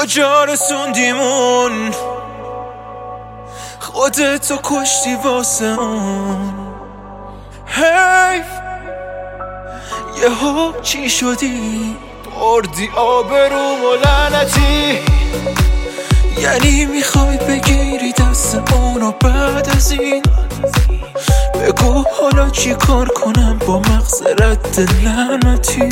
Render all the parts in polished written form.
کجا رسوندیمون، خودتو کشتی واسه اون. حیف یهو چی شدی، بردی آبروم و لعنتی. یعنی میخوای بگیری دست اونو بعد از این؟ بگو حالا چی کار کنم با مغز رد لعنتی.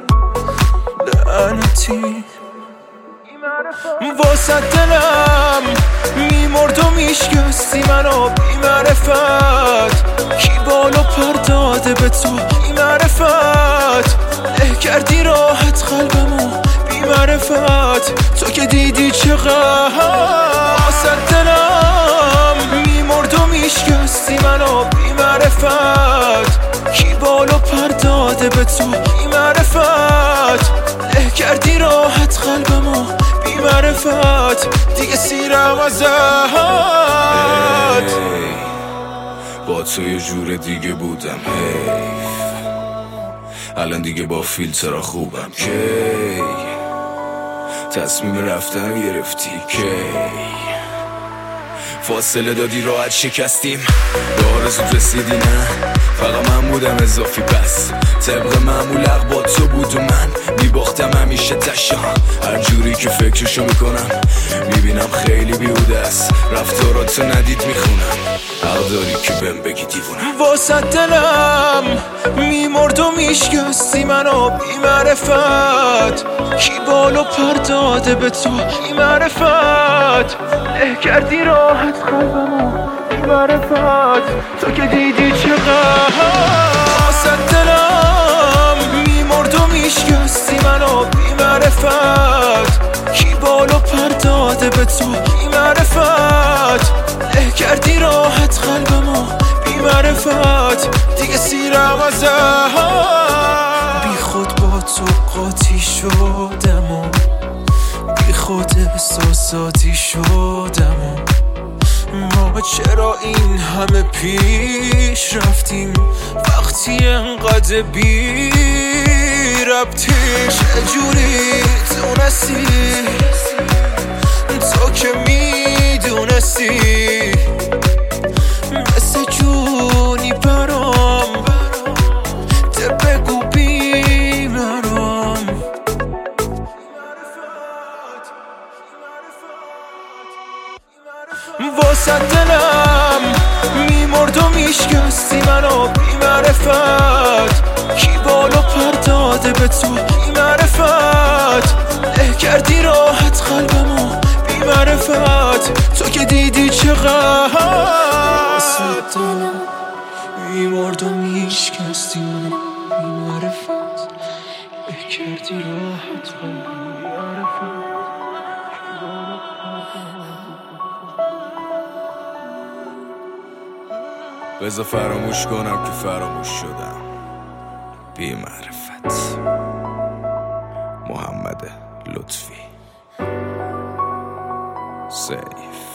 واسه دلم میمرد و میشکستی منو بی معرفت. کی بالو پر داده به تو بی معرفت، له کردی راحت قلبمو بی معرفت. تو که دیدی چقدر واسه دلم میمرد و میشکستی منو بی معرفت. کی بالو پر داده به تو بی معرفت، له کردی راحت قلبمو بی معرفت. دیگه سیرم ازت. با تو یه جور دیگه بودم، حیف الان دیگه با فیلترها خوبم. کی تصمیم رفتن گرفتی، کی فاصله دادی راحت شکستیم. به آرزوت رسیدی نه، فقط من بودم اضافی. پس طبق معمول حق با تو بود و من میباختم همیشه تشا. هر جوری که فکرشو میکنم میبینم خیلی بیهوده است. رفتاراتو ندید میخونم، حق داری که بهم بگی دیوونم. واسه دلم میمرد و میشکستی منو بی معرفت. کی بالو پر داده به تو بی معرفت، له کردی راحت قلبمو بی معرفت. تو که دیدی چقدر واسه دلم میمرد و میشکستی منو بی معرفت. کی بالو پر داده به تو بی معرفت، له کردی راحت قلبمو بی معرفت. دیگه سیرم ازت. بی خود با تو قاطی شدم و بی خود احساساتی شدم. ما چرا این همه پیش رفتیم وقتی انقدر بی ربطی؟ چجوری تونستی تو که میدونستی مثل جونی برام ده بگو بیمارم. واسه دلم میمرد و میشکستی منو بی معرفت. کی بالو پر داده به تو بی معرفت، له کردی راحت قلبمو بی معرفت. تو که دیدی چقدر واسه دلم میمرد و میشکستی منو بی معرفت، له کردی راحت قلبمو بی معرفت. بذار فراموش کنم که فراموش شدم. بی معرفت. محمد لطفی. سیف.